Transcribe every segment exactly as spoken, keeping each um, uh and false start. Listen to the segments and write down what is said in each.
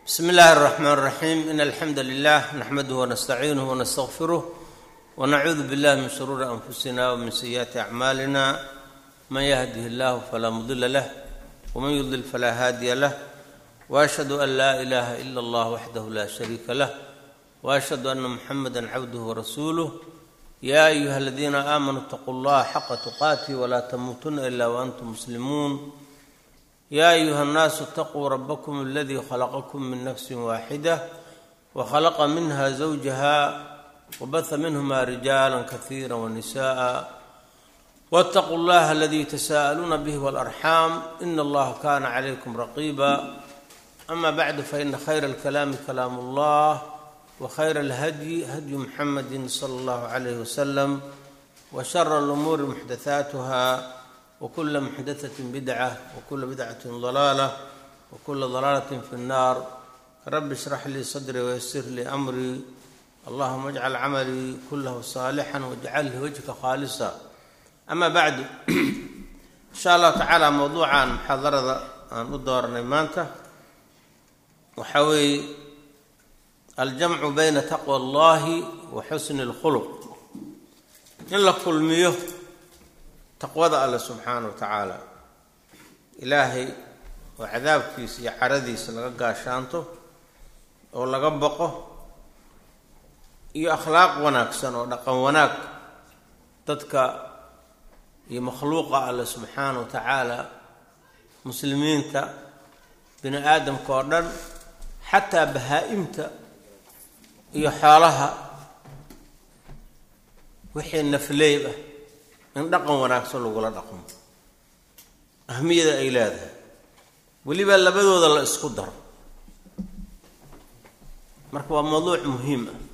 بسم الله الرحمن الرحيم. إن الحمد لله نحمده ونستعينه ونستغفره ونعوذ بالله من شرور أنفسنا ومن سيئات أعمالنا. من يهده الله فلا مضل له ومن يضلل فلا هادي له، وأشهد أن لا إله إلا الله وحده لا شريك له، وأشهد أن محمدا عبده ورسوله. يا أيها الذين آمنوا اتقوا الله حق تقاته ولا تموتن إلا وأنتم مسلمون. يا أيها الناس اتقوا ربكم الذي خلقكم من نفس واحدة وخلق منها زوجها وبث منهما رجالا كثيرا ونساء، واتقوا الله الذي تساءلون به والأرحام إن الله كان عليكم رقيبا. أما بعد، فإن خير الكلام كلام الله، وخير الهدي هدي محمد صلى الله عليه وسلم، وشر الأمور محدثاتها، وكل محدثة بدعة، وكل بدعة ضلالة، وكل ضلالة في النار. رب اشرح لي صدري ويسر لي أمري، اللهم اجعل عملي كله صالحا واجعله وجهك خالصا. أما بعد، إن شاء الله تعالى موضوعا محاضرة أن أدورنا مانته وحوي الجمع بين تقوى الله وحسن الخلق. إلا كل ميه تقوى الله سبحانه وتعالى إلهي وعذابكيس يا عرديس لغا قاشانته أو لغا بقه يا أخلاق وناكسن ودقن وناك تدك يا مخلوق الله سبحانه وتعالى مسلمين تا بني آدم كوردن حتى بهائمتا يا حالها وحي النفليبه in dhaqan wanaagsan lagula dhaqmo ahmiyada ay leedahay waliba labadooda la isku daro. marka waa mawduuc muhiim ah.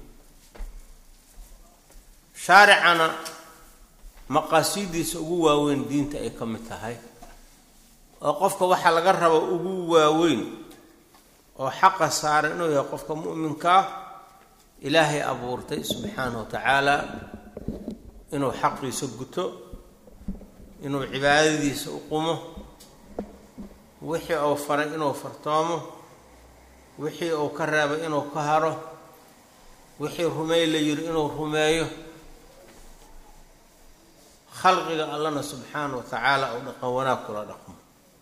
shaaricana maqaasidiisa ugu waaweyn diinta ay ka mid tahay oo qofka waxa laga rabo ugu waaweyn oo xaqa saaran inuu yahay qofka mu'minka ilaahay abuurtay subxaanahu wa ta'ala inuu xaqiisa guto, inuu cibaadadiisa u qumo, wixii uu faray inuu fartoomo, wixii uu ka reebay inuu ka haro, wixii rumey la yiri inuu rumeeyo, khalqiga allana subxaanahu wa tacaala uu dhaqan wanaag kula dhaqmo.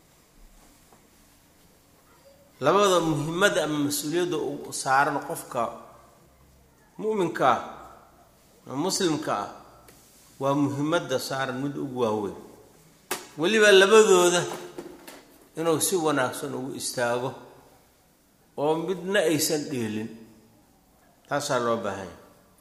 labada muhiimada ama mas-uuliyadda uu saaran qofka mu'minka ama muslimka ah waa muhiimada saaran mid ugu waaweyn. waliba labadooda inuu si wanaagsan ugu istaago oo midna aysan dheelin, taasaa loo baahan yahay.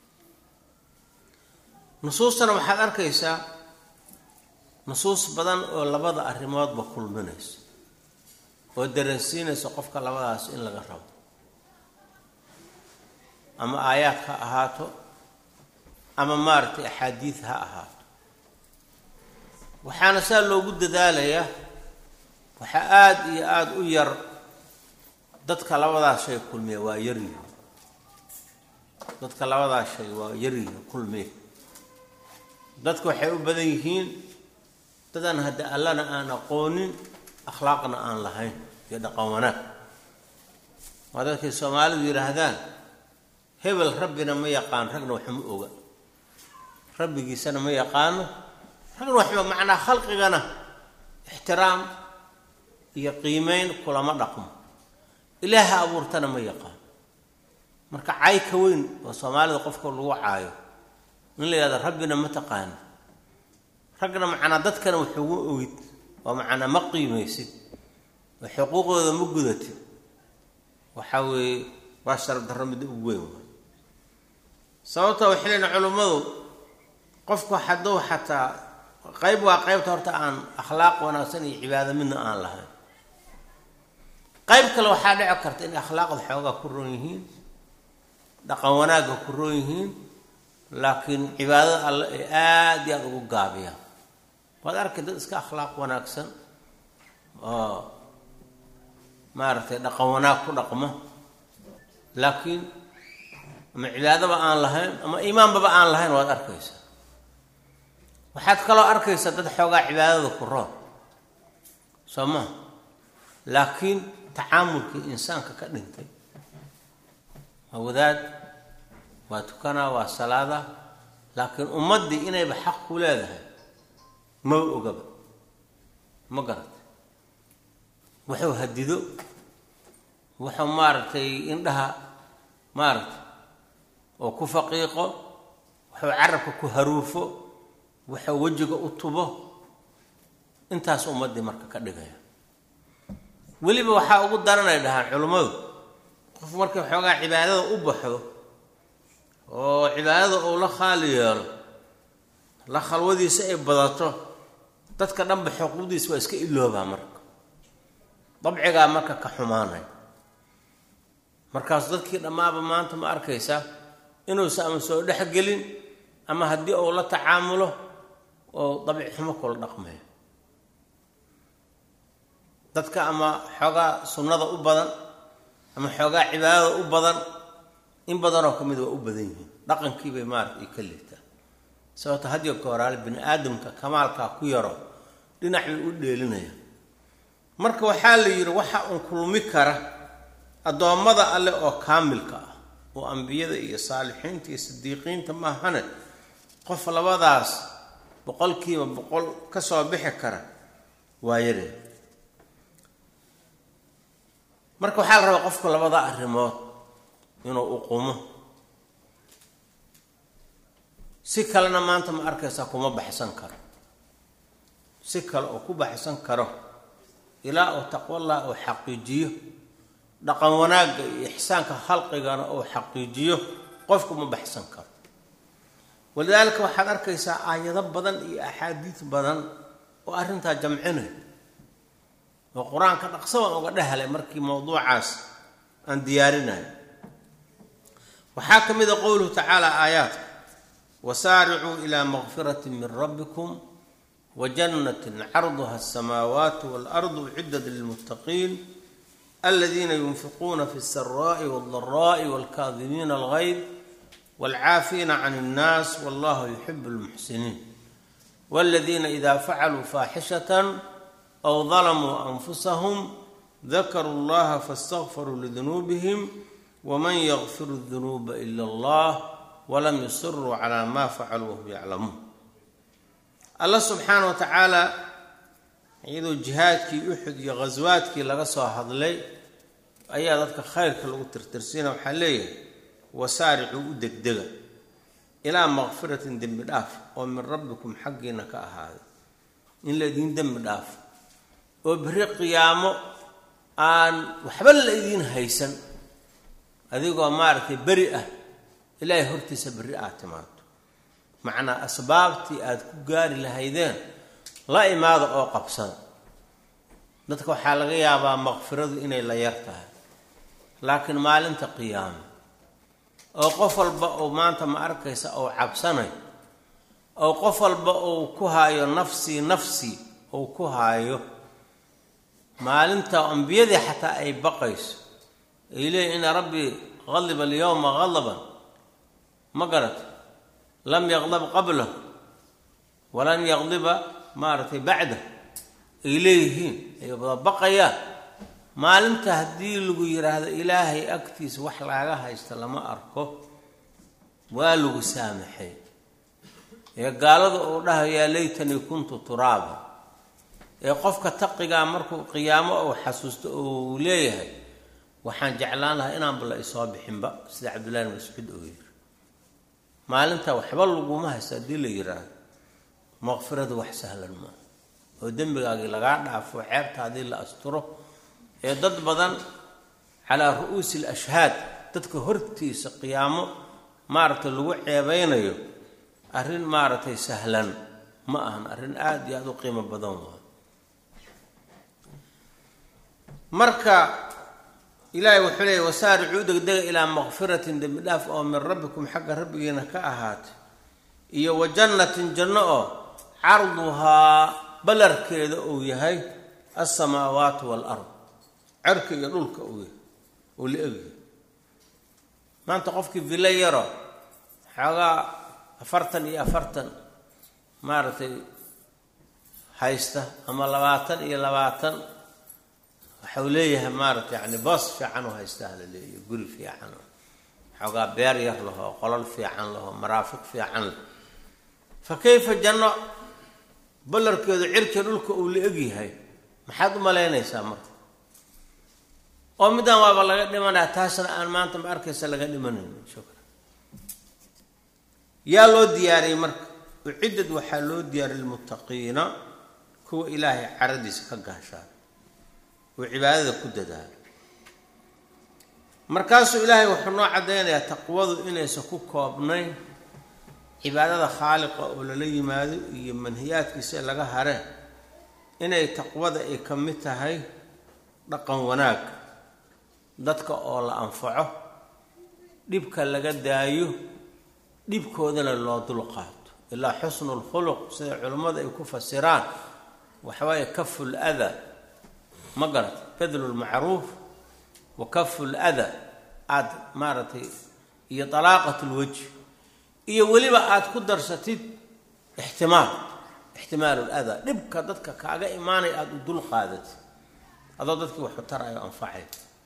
nusuustana waxaad arkaysaa nusuus badan oo labada arrimoodba kulminaysa oo dareensiinaysa qofka labadaas in laga rabo, ama aayaad ha ahaato ama maartay axaadiis ha ahaato. waxaana saa loogu dadaalayaa waxa aad iyo aad u yar dadka labadaas shay kulmiya waa yar yihiin. dadka labadaas shay waa yar yihiin kulmiya. dadku waxay u badan yihiin dadan hadda allana aan aqoonin, akhlaaqna aan lahayn iyo dhaqan wanaag. waa dadkay Soomaalidu yiraahdaan hebel rabbina ma yaqaan, ragna wax ma oga. rabbigiisana ma yaqaano, ragna waxba macnaa khalqigana ixtiraam iyo qiimeyn kulama dhaqmo. ilaaha abuurtana ma yaqaan. marka caay ka weyn oo Soomaalida qofka lagu caayo in la yiraahdo rabbina ma taqaan, ragna macnaa dadkana wuxuu ugu ogid waa macnaa ma qiimeysid, wa xuquuqdooda ma gudatid. waxa weeye waa shar darro mid ugu weyn. sababta waxay leeyihiin culimadu qofku hadduu xataa qayb waa qaybta horta aan akhlaaq wanaagsan iyo cibaado midna aan lahayn. qayb kale waxaa dhici karta in akhlaaqda xoogaa ku roon yihiin, dhaqan wanaagga ku roon yihiin, laakiin cibaadada alle ay aad iyo aad ugu gaabiyaan. waad arkay dad iska akhlaaq wanaagsan oo maaragtay dhaqan wanaag ku dhaqmo, laakiin ama cibaadaba aan lahayn ama iimaanbaba aan lahayn waad arkaysaa. waxaad kaloo arkaysaa dad xoogaa cibaadada ku roon soo ma, laakiin tacaamulkii insaanka ka dhintay wadaad waa tukana waa salaada laakiin ummadii inay ba xaq ku leedahay ma ogaba ma garat wuxuu hadido wuxuu maartay indhaha maartay oo ku faqiiqo wuxuu carabka ku haruufo wuxuu wajiga u tubo intaas ummadii marka ka dhigaya waliba waxa ugu daranay dhahan culimadu qof markay xoogaa cibaadada u baxo oo cibaadada uu la khaaliyo la khalwadiisa ay badato dadka dhanba xuquuqdiisa waa iska ilooba marka dabciga marka ka xumaanay markaas dadkii dhamaaba maanta ma arkaysa inuu saama soo dhaxgelin ama hadii uu la tacaamulo oo dabci xumo kula dhaqmayo dadka ama xogaa sunnada u badan ama xogaa cibaadada u badan in badan oo kamid waa u badan yihiin dhaqankii bay maartay ka leeyahay sababta hadiyo kooraal bin aadamka kamaalka ku yaro dhinac bay u dheelinaya marka waxa la yiri waxa uu kulmi kara adoomada alle oo kaamilka ah oo anbiyada iyo saalixiinta iyo sidiiqiinta ma ahana qof labadaas boqolkiiba boqol ka soo bixi kara waa yare marka waxa la rabaa qofka labada arrimood inuu u qumo si kalena maanta ma arkaysa kuma baxsan karo si kale oo ku baxsan karo ilaa oo taqwallah oo xaqiijiyo dhaqan wanaaga iyo ihsaanka khalqigana oo xaqiijiyo qofku ma baxsan karo walidaalka waxaad arkaysaa aayado badan iyo axaadiis badan oo arinta jamcinay oo quraanka dhaqsawan uga dhahalay markii mawduucaas aan diyaarinay waxaa kamid ah qowluhu ta'ala aayat wasari'u ila maghfiratin min rabbikum wa jannatin 'arduha as-samawati wal ardu 'iddat lil muttaqin alladhina yunfiquna fi as-sarra'i wad dharra'i wal kadhimina al-ghayz wal 'afina 'anil nas wallahu yuhibbul muhsinin والذين إذا فعلوا فاحشة أو ظلموا أنفسهم ذكروا الله فاستغفروا لذنوبهم ومن يغفر الذنوب إلا الله ولم يصروا على ما فعلوا وهم يعلمون الله سبحانه وتعالى يدو جهادك أحد يا غزواتك لغا سو هدلي أيا dadka khayrka lagu tirtirsiina waxa leeyahay wasaaricu degdega ila maghfiratin dambi dhaaf oo min rabbikum xaqina ka ahaado in la idin dambi dhaaf oo bari qiyaamo aan waxba la idin haysan adigoo maartay bari ah ilaahay hortiisa bari ah timaado macna asbaabti aad ku gaari lahaydeen la imaado oo qabsada dadka waxa laga yaabaa maghfiradu inay la yartahay laakiin maalinta qiyaamo oo qof walba oo maanta ma arkaysa oo cabsanay oo qof walba oo ku haayo nafsi nafsi oo ku haayo maalinta anbiyada xataa ay baqayso ilaa in rabbi غضب اليوم غضبا ما قالت لم يغضب قبله ولن يغضب مارت بعده إليه يبقى بقيا ما لم تهدي لغو يرهد إلهي أكتيس وحلقها يستلم أركه والغو سامحي قالوا الله يا ليتني كنت ترابا يقفك تقيا مركو قيامه أو حسست أوليه وحان جعلان لها إنام بالله إصابحين بقى سيد عبد الله المسعود أوير ما لنتا وحبال لغوما هستدي لي يراد مغفرة وحسهل الماء ودن بقاقي لغاد عفو عيبت هذه اللي أسطره يضد بدن على رؤوس الأشهاد تدك هرتي سقيامه مارت اللوع يبينيو أرين مارتي سهلا ما أهن أرين آد يادو قيمة بدنها مركا إلهي وحلي وسارعوا دغدغ إلى مغفرة دمداف أو من ربكم حق ربنا كأهات إيا وجنة جنة عرضها بلركيد أو يهي السماوات والأرض عرك يدولك أو يهي ولأغي ما أنت قفك في اللي يرى حاجة أفرتن إيا أفرتن مارتي حيسته أما لباتن إيا لباتن حوليها مارت يعني بص في عنه هيستاهل اللي يقول في عنه xogaa beer yar laho qolal fiican laho maraafiq fiican fa kayfa janno ballarkeedu cirka dhulka uu la egyahay maxaad u malaynaysaa marka oo midaan waaba laga dhimanaa taasna aan maanta ma arkaysa laga dhimanayno shukran yaa loo diyaariyey marka uciddad waxaa loo diyaariyey lilmuttaqiina kuwa ilaahay caradiisa ka gaashaan oo cibaadada ku dadaala markaasuu ilaahay wuxuu noo caddaynayaa taqwadu inaysan ku koobnayn cibaadada khaaliqa oo lala yimaado iyo manhiyaadkiisa laga hareen inay taqwada ay ka mid tahay dhaqan wanaag dadka oo la anfaco dhibka laga daayo dhibkoodana loo dulqaato ilaa xusnul khuluq sida culimmada ay ku fasiraan waxawaaye kaful ada ma garat badlul macruuf wa kaful ada aad maaratay iyo talaaqatul wajh iyo weliba aad ku darsatid ixtimaal ixtimaalul ada dhibka dadka kaaga imaanay aad u dulqaadatid adoo dadkii wax u tarayo anfacay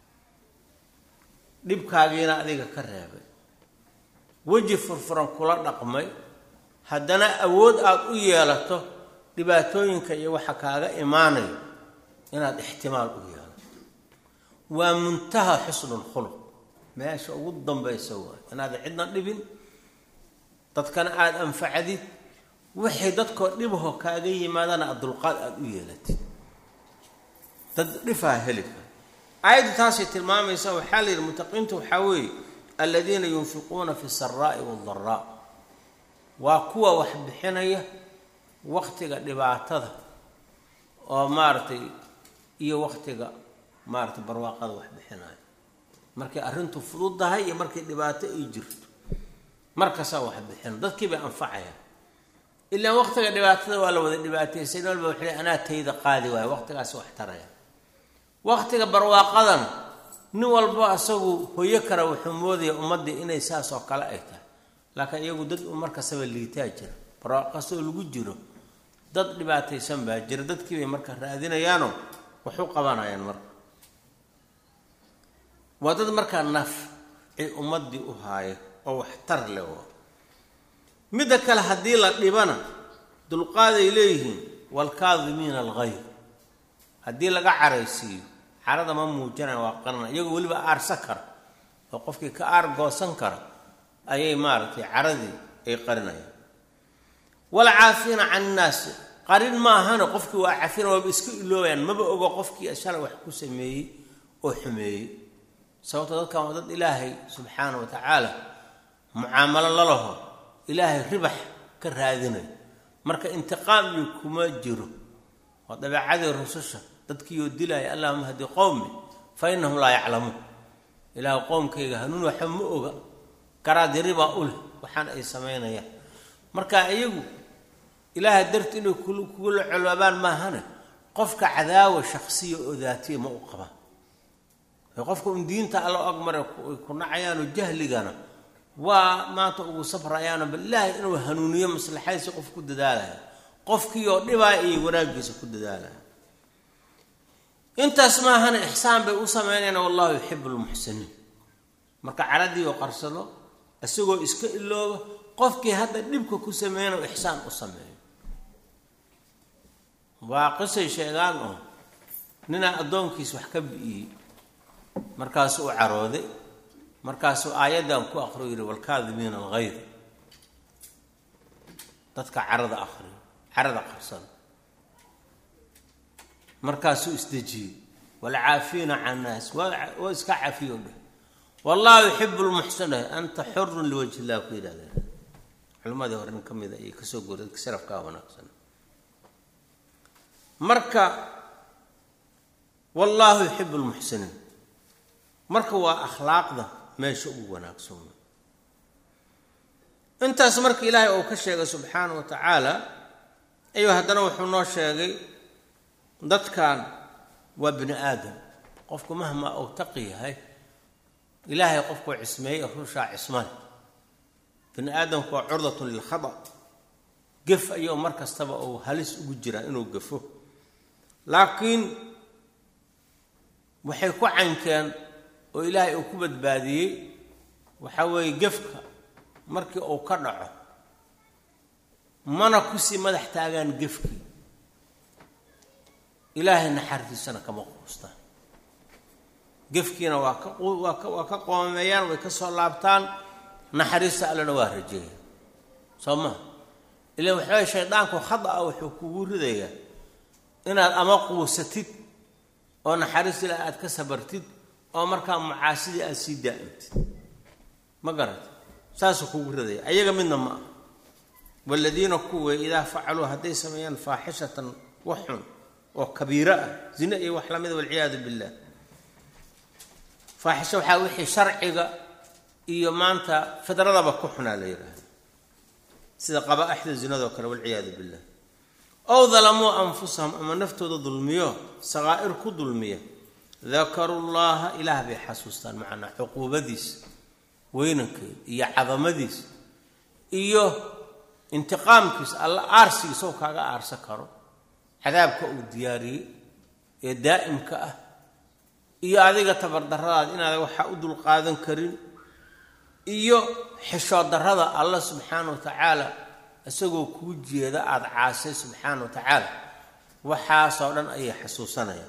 dhibkaagiina adiga ka reebay weji furfuran kula dhaqmay haddana awood aad u yeelato dhibaatooyinka iyo waxa kaaga imaanayo inaad ixtimaal u yeelato waa muntaha xusnul khuluq meesha ugu dambaysa waay inaad cidna dhibin dadkana aad anfacdid wixii dadkoo dhibaho kaaga yimaadana aad dulqaad aad u yeelatid dad dhifaa heli kara aayaddu taasay tilmaamaysa waxaa la yidhi muttaqiintu waxaa weeye aladiina yunfiquuna fi saraa'i waaldaraa waa kuwa wax bixinaya waqtiga dhibaatada oo maaragtay iyo waqtiga maaragtay barwaaqada wax bixinaya markay arrintu fududdahay iyo markay dhibaato ay jirto markaasaa wax bixin dadkii bay anfacayaan ilaa waqtiga dhibaatada waa la wada dhibaataysay walba waxay anaa tayda qaadi waayo waqtigaas wax taraya waqtiga barwaaqadana nin walba asagu hooyo kara wuxuu moodaya ummadii inay saas oo kale ay tahay laakiin iyagu dad markasaba liitaa jira barwaaqasoo lagu jiro dad dhibaataysan baa jira dadkii bay marka raadinayaanoo wax u qabanayaan marka waa dad markaa naf ay ummadii u haayo oo wax tar leh oo midda kale haddii la dhibana dulqaaday leeyihiin walkaadimiina alghayr haddii laga caraysiiyo carada ma muujinaya waa qarana iyagoo weliba aarsa kara oo qofkii ka aar goosan kara ayay maaragtay caradii ay qarinayaan walcaafiina can innaasi qarin ma ahana qofkii waa cafina waaba iska iloobayaan maba ogo qofkii shalay wax ku sameeyey oo xumeeyey sababto dadkan waa dad ilaahay subxaana wa tacaala mucaamalo lalaho ilaahay ribax ka raadinay marka intiqaam iyo kuma jiro waa dabeecadii rususha dadkii oo dilaya allahumma hadi qowmi fa innahum laa yaclamuun ilaahu qowmkayga hanuun waxa ma oga garaadi riba ul waxaan ay samaynayaan marka iyagu ilaahay darti inuu kula colobaan maahane qofka cadaawa shakhsiya oo daatiya ma u qabaan qofka un diinta alla agmare ku nacayaanoo jahligana waa maanta ugu safrayaano bilaahi inuu hanuuniyo maslaxadiisa qof ku dadaalaya qofkii oo dhibaa iyo wanaagiisa ku dadaalaya intaas maahana ixsaan bay u samaynayaan wallahu yuhibbu almuhsiniin marka caradii oo qarsado asagoo iska ilooba qofkii hadda dhibka ku sameeyay ixsaan u sameeyo waa qisay sheegaan oo nina adoonkiis wax ka bi'iyay markaas uu carooday markaas uu aayadan ku aqriyo yiri walkaadimiina alghayr dadka carada aqriyo carada qarsado markaas uu isdajiyay walcaafiina can naas waa iska cafiyo wallahu yuhibbu almuhsinin anta hurrun liwajhi allah ku yiraahdaa culimada horan kamida ay ka soo goorday sarafka wanaagsan marka wallahu yuhibbu almuhsinin marka waa akhlaaqda meesha ugu wanaagsan intaas marka ilaahay uu ka sheegay subxaanahu wa tacaala ayuu haddana wuxuu noo sheegay dadkan waa bini aadam qofku mahma uu taqiyahay ilaahay qofku cismeeyay rusha cisman bini aadamku waa curdatun lil khata gaf ayuu mar kastaba uu halis ugu jira inuu gafo laakiin waxay ku cankeen oo ilaahay uu ku badbaadiyay waxa weeye gefka markii uu ka dhaco mana ku si madax taagaan gefki ilaahay naxariisana kama quustaan gefkiina waa ka waa ka waa ka qoomeeyaan way ka soo laabtaan naxariista allana waa rajeeyaa sooma ilaa waxa shaydaanku khada ah wuxuu kugu ridayaa inaad ama quusatid oo naxariis ila aad ka sabartid oo markaa mucaasidii aad sii daa'imtid ma garad saas kugu ridaya ayaga midna ma walladina kuwa idaa facaluu haday sameeyaan faaxishatan waxun oo kabiira zina iyo wax lamid wal ciyaad billah faaxisha waxa wixii sharciga iyo maanta fadradaba ku xunaa la yiraahdo sida qabaaxda zinada kale wal ciyaad billah أو ظلموا أنفسهم أما نفتوا ظلميو صغائر كظلمية ذكروا الله إله بحسوستان معنا عقوبة ديس وينك يا عظمة ديس إيوه انتقام كيس الله أرسي سوك هذا أرسكره عذابك ودياري دائم كأه إيوه هذه تبردرات إن هذا وحاود القاذن كريم إيوه حشاد هذا الله سبحانه وتعالى asagoo ku jeeda aad caasay subhanahu wa ta'ala waxa soo dhan ay xasuusanaya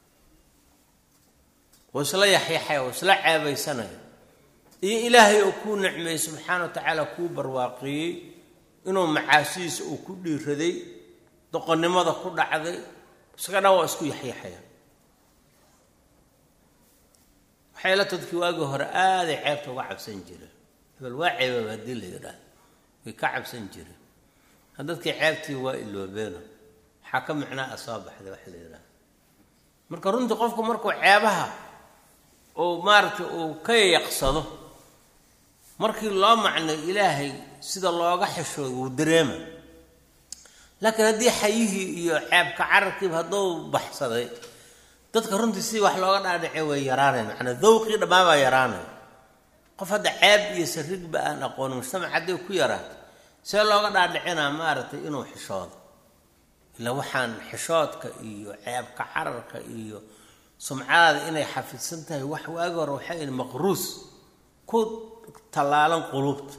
wasla yaxyahay wasla ceebaysanaya iyo ilaahay oo ku nicmay subhanahu wa ta'ala ku barwaaqiyay inuu macaasiis uu ku dhiiraday doqonnimada ku dhacday isaga dhaw isku yaxyahay waxay la tadkii waagi hore aad ay ceebta uga cabsan jiray bal waa ceebaba hadii la yiraahdo way ka cabsan jiray hadadkii ceebtii waa iloobeeno waxa ka macnaa asaabaxda wax la yiraahdo marka runtii qofku markuu ceebaha oo maarta uu ka yaqsado markii loo macnay ilaahay sida looga xishoodo uu dareema laakiin hadii xayihi iyo ceebka carabkii haduu baxsaday dadka runtii si wax looga dhaadhicay way yaraanay macna dawqi dhamaaba yaraanay qof hada ceeb iyo sarigba aan aqoon mujtamacaday ku yaraato see looga dhaadhicina maartay inuu xishoodo ila waxaan xishoodka iyo ceebka cararka iyo sumcaada inay xafidsan tahay wax waagi hore waxay maqruus ku talaalan qulubta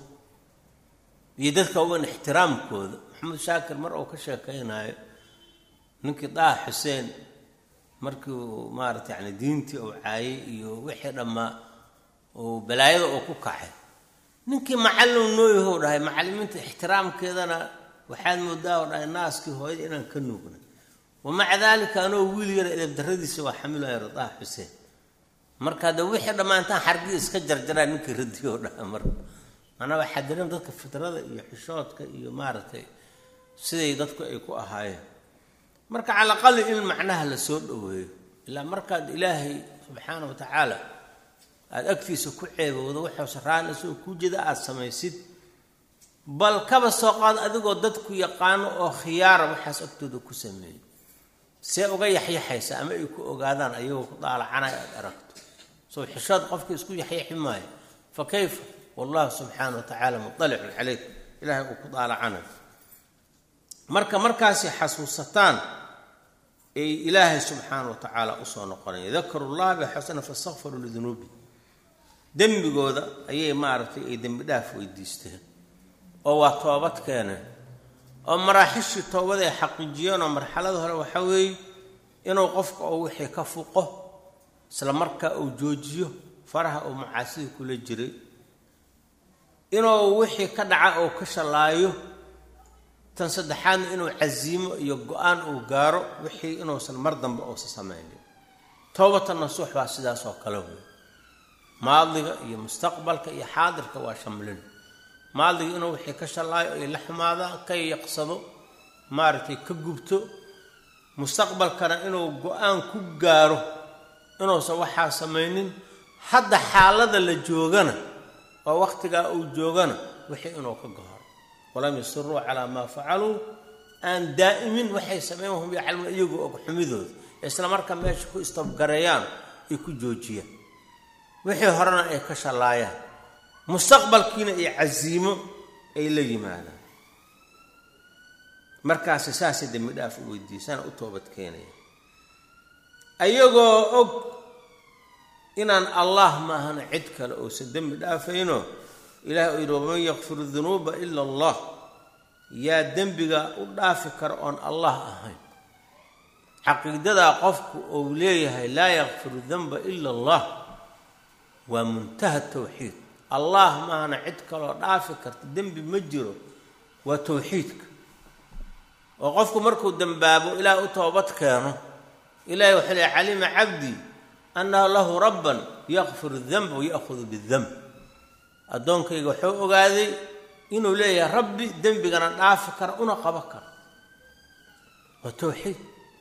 iyo dadka ugu ixtiraamkooda maxamed shaakir mar oo ka sheekaynayo ninkii daa xuseen markii maartay yani diintii oo caayay iyo wixii dhamaa oo balaayada oo ku kacay ninkii macallin noo yahay dhahay macallimiinta ixtiraamkeedana waxaan moodaa dhahay naaskii hooyada inaan ka nuugna wama dalika anoo wiil yar ee daradiisa waa xamilay radaa xuseen marka da wixii dhamaantaan xarbi iska jarjaraa ninkii radiyo dhahay mar ana waxa dareem dadka fitrada iyo xishoodka iyo maartay siday dadku ay ku ahaayeen marka ala qalli in macnaha la soo dhaweeyo ila marka ilaahay subhanahu wa ta'ala aad agtiisa ku ceebowdo waxa saraan soo ku jida aad samaysid bal kaba soo qaad adigoo dadku yaqaan oo khiyaar waxaas agtooda ku sameeyay see uga yaxyaxaysa ama ay ku ogaadaan ayuu ku daalacanay aad aragto soo xishood qofka isku yaxyaxi maayo fa kayf wallahu subhanahu wa ta'ala muttali'un alayk ilaahay ku daalacanay marka markaas xasuusataan ay ilaahay subhanahu wa ta'ala u soo noqonay dhakrullahi bi hasana fastaghfiru lidhunubi dambigooda ayay maartay ay dambi dhaaf weydiisteen oo waa toobad keenay oo maraaxish toobada ay xaqiijiyeen oo marxalada hore waxa weey inuu qofka oo wixii ka fuqo isla markaa uu joojiyo faraha oo macaasida kula jiray inuu wixii ka dhaca oo ka shalaayo tan saddexaad inuu caziimo iyo go'aan uu gaaro wixii inuu san mar dambe oo sameeyo toobatan nasuux waa sidaas oo kale weey maadiga iyo mustaqbalka iyo xaadirka waa shamlin maadiga inuu wixii ka shalaayo ay la xumaada ka yaqsado maartay ka gubto mustaqbalkana inuu go'aan ku gaaro inuu soo waxa sameeynin hadda xaalada la joogana oo waqtiga uu joogana wixii inuu ka gaaro wala misru ala ma fa'alu an daa'imin waxay sameeyeen yacalmu iyagu og xumidood isla marka meesha ku istabgarayaan ay ku joojiyaan wixii horena ay ka shalaayaan mustaqbalkiina ay caziimo ay la yimaadaan markaas saasi dimi dhaaf u weydiisana u toobad keenay ayagoo og inaan allah maahana cid kale uusan dembi dhaafayno ilaahay uu yidhi waman yakfiru dunuuba ila allah yaa dembiga u dhaafi kara oon allah ahayn caqiidadaa qofku uu leeyahay laa yakfiru danba ila allah waa muntaha tawxiid allah maahana cid kaloo dhaafi karta dembi ma jiro waa tawxiidka oo qofku markuu dambaabo ilaahay u toobad keeno ilaahay wuxuu leeyahay calima cabdii annahu lahu rabban yakfiru danba waya'khudu bidanb addoonkayga wuxuu ogaaday inuu leeyahay rabbi dembigana dhaafi kara una qaba kara waa tawxiid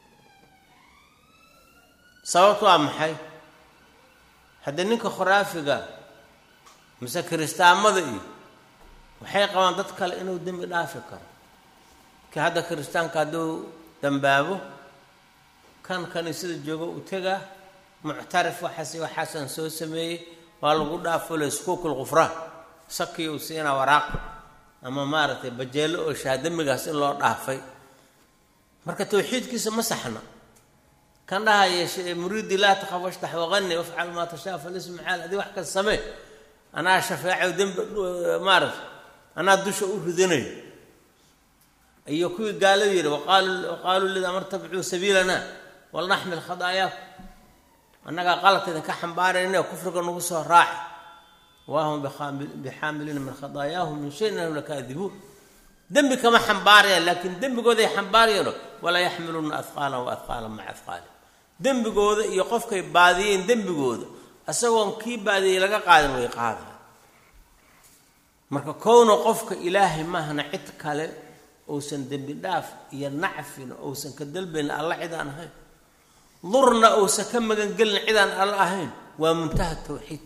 sababtu waa maxay haddii ninka khuraafiga mise kiristaamada iyo waxay qabaan dad kale inuu dembi dhaafi karo ka hadda kiristaanka hadduu dambaabo kan kaniisada joogo u tagaa muctarif waxaasi waxaasan soo sameeyey waa lagu dhaafo layskuukul qufraan sakiyo u siinaa waraaq ama maaragtay bajeelo oo shahaadamigaas in loo dhaafay marka tawxiidkiisa ma saxna kan dhahaya muriidi laa takhaf washtax waqani wafcal maa tashaa falismi xaal adii wax kasta samee anaa shafaaco dembi maaragtay anaa dusha u ridinayo iyo kuwii gaalada yidhi waqaaluu lidaa martabicuu sabiilana walnaxmil khadaayaakum annagaa qaladka idinka xambaarayna kufriga nagu soo raaci wahum bixaamiliina min khadaayaahum min shayin innahum lakaadibuun dembi kama xambaarayaan laakiin dembigooday xambaarayano walaa yaxmiluuna ahqaalan wa ahqaalan maca ahqaalihim dembigooda iyo qofkay baadiyeen dembigooda isagoon kii baadiyey laga qaadin way qaadaan marka kowna qofka ilaahay maahna cid kale uusan dembi dhaaf iyo nacfina uusan ka dalbayn alla cid aan ahayn durna uusan ka magangelin cid aan alla ahayn waa muntaha tawxiid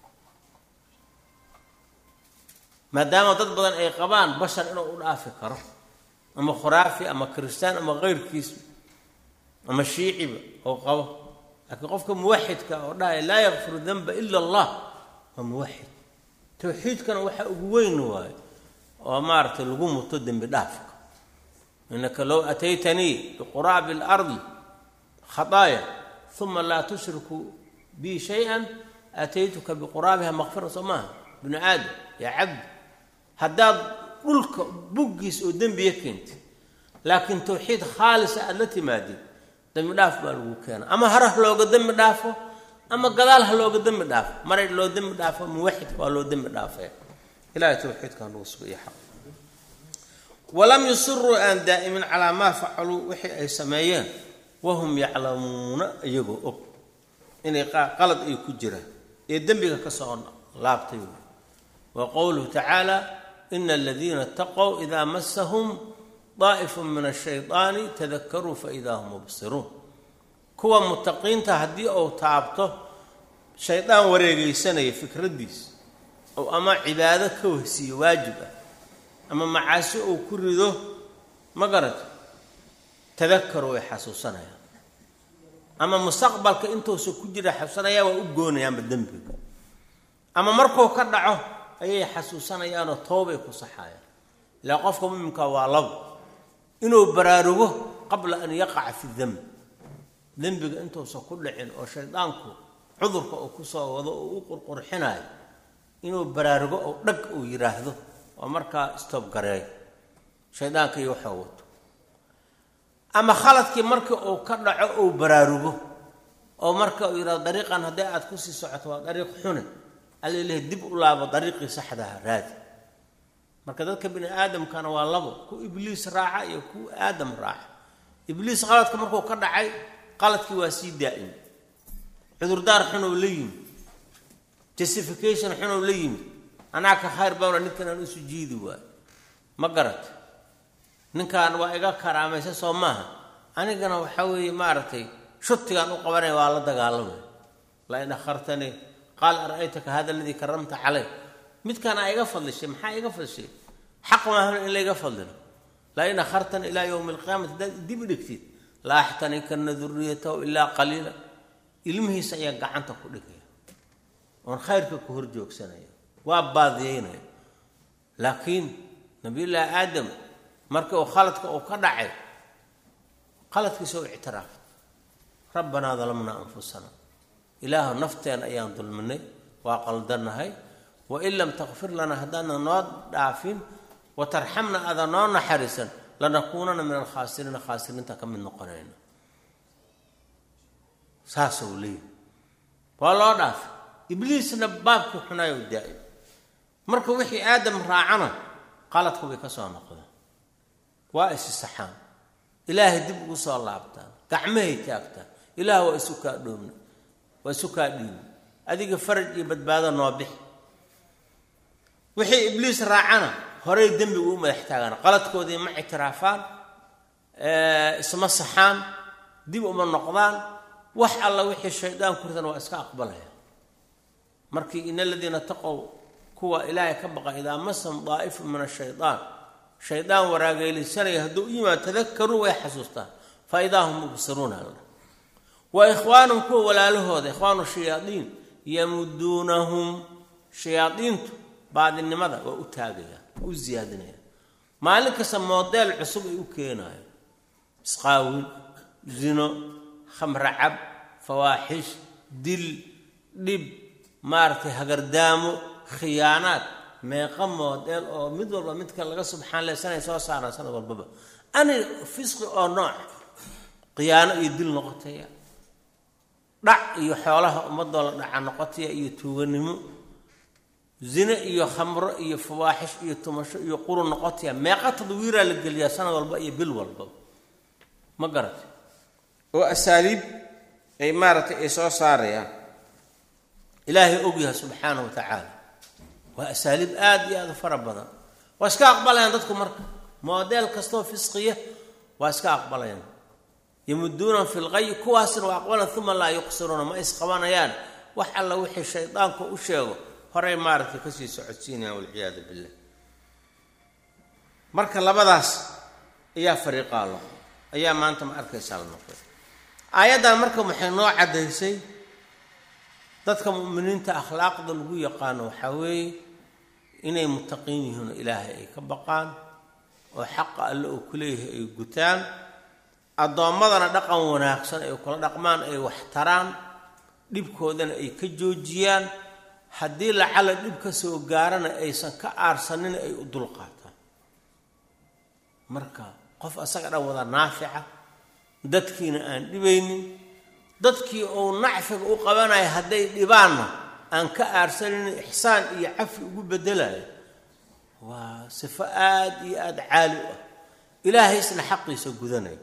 maadaama dad badan ay qabaan bashar inuu u dhaafi karo ama khuraafi ama kiristaan ama keyrkiis ama shiiciba oo qabo laakiin qofka muwaxidka oo dhahaya laa yakfiru danba ila allah waa muwaxid tawxiidkana waxa ugu weyn waayo oo maaragtay lagu muto dembi dhaafka innaka low ataytanii biquraabi alardi khadaaya uma laa tushriku bi shay-an ataytuka biquraabiha maqfira soo maaha binu aadam yaa cabdi haddaad dhulka buggiis oo dembiya keentay laakiin tawxiid khaalisa aad la timaadid dembi dhaaf baa lagu keena ama harah looga dembi dhaafo ama gadaal ha looga dembi dhaafo maray loo dembi dhaafo muwaxidka waa loo dembi dhaafaya ilaahay tawxiidka lagu sugiyo xaq walam yusiruu aan daa'imin calaa maa facaluu wixii ay sameeyeen wahum yaclamuuna iyagoo og inay qalad ay ku jiraan ee dembiga ka soo laabtay wa qowluhu tacaala ina aladiina itaqow idaa massahum daa'ifun min ashaydaani tadakaruu faidaa hum mubsiruun kuwa mutaqiinta haddii uu taabto shaydaan wareegaysanaya fikraddiisa oo ama cibaado ka wehsiiyo waajib ah ama macaasi uu ku rido ma garata tadakaru way xasuusanayaan ama mustaqbalka intuusa ku jira xasuusanaya waa u goonayaanba dembiga ama markuu ka dhaco ayay xasuusanayaanoo toobay ku saxaayaan ilaa qofka mu'minka waa labo inuu baraarugo qabla an yaqaca fi demb dembiga intuusa ku dhicin oo shaydaanku cudurka uu ku soo wado oo u qurqurxinayo inuu baraarugo oo dhag uu yiraahdo oo markaa stop gareey shaydaanka iyo waxa wato ama khaladkii markii uu ka dhaco uu baraarugo oo marka uu yiraahdo dariiqan haddii aad ku sii socoto waa dariiq xun alle dib u laabo dariiqii saxda ah raadi marka dadka bini aadamkana waa labo ku ibliis raaca iyo ku aadam raaca ibliis khaladka markuu ka dhacay qaladkii waa sii daa'im cudurdaar xun oo leeyim justification xun oo leeyim anaa ka khayr baa ninkan aan isu jiidi waa ma garat ninkan waa iga karaamaysa soo maaha anigana waxa weeye maartay shutigan u qabanay waa la dagaalamay la ina khartani qaal araytaka hada alladhi karamta calay midkan ay iga fadlishay maxaa iga fadlishay xaq ma ahan in la iga fadlino la ina khartani ila yawm alqiyamah dib dhigtid la ahtanikanna dhurriyatahu illa qalila ilmihiisa ayaa gacanta ku dhigaya oo khayrka ku hor joogsanaya waa baadiyeenay laakiin nabiyullah aadam marka uu khaladka uu ka dhacay qaladkiisa uu i'tiraaf rabbana dhalamna anfusana ilaahu nafteena ayaan dulminay waa qaldanahay wa in lam taghfir lana hadana noo dhaafin wa tarhamna adana naxarisan lanakunana min al-khasirin khasirinta kam min noqonayna saasoo leey wala dhaaf ibliisna baabku xunayo daa'im marka wixii aadam raacana qaladku way ka soo noqdeen waa is saxaan ilaahay dib ugu soo laabtaan gacmahay taagtaan ilaahu waa isu ka dhoomna waa isu ka dhiin adiga faraj iyo badbaado noo bix wixii ibliis raacana horay dambi uu madax taagana qaladkoodii ma itiraafaan ee isma saxaan dib uma noqdaan wax alla wixii shaydaan kurtan waa iska aqbalaya markii in alladina taqaw kuwa ilaahay ka baqa ida masam daa'if min ash-shaytaan shaydaan waraagaylisanay haduu iimaan tadakkaru way xasuustaan fa idahum mubsiruna wa ikhwanum ku walaalahooda ikhwanu shayaadiin yamudunahum shayaadiintu baadinimada waa u taagaya u ziyaadinaya maalin kasta model cusub ay u keenayo isqaawin zino khamra cab fawaahish dil dib maartay hagardaamo khiyaanaat meeqa model oo mid walba mid kale laga subxaan leh sanay soo saaraan sanad walba ani fisqi oo nooc qiyaano iyo dil noqotay dhac iyo xoolaha ummadda la dhaca noqotay iyo tuuganimo zina iyo khamro iyo fawaahish iyo tumasho iyo qurun noqotay meeqa tadwiira la galiya sanad walba iyo bil walba ma garatay oo asaaliib ay maartay ay soo saarayaan ilaahi ogiya subhanahu wa ta'ala wa asaaliib aad iyo aad fara badan waa iska aqbalayaan dadku marka model kasto fisqiya waa iska aqbalayaan yamuduna fil ghayy kuwaasna waa aqbalan thumma la yuqsiruna ma isqabanayaan wax alla wixii shaydaanku u sheego horay maartay ka sii socodsiinaya wal iyad billah marka labadaas ayaa fariiqaalo ayaa maanta ma arkaysaa noqday aayadan marka maxay noo cadeysay dadka muuminiinta akhlaaqda lagu yaqaano waxa weey inay muttaqiin yihiin ilaahay ay ka baqaan oo xaq alle oo kuleeyahay ay gutaan adoomadana dhaqan wanaagsan ay kula dhaqmaan ay wax taraan dibkoodana ay ka joojiyaan haddii la cala dib ka soo gaarana aysan ka aarsanin ay u dul qaataan marka qof asaga dhan wada naafica dadkiina aan dhibaynin dadkii oo nacfiga u qabanay haday dhibaana aan ka aarsanin ihsaan iyo cafi ugu bedelaay waa sifa aad iyo aad caali ah ilaahay isna xaqiisa gudanay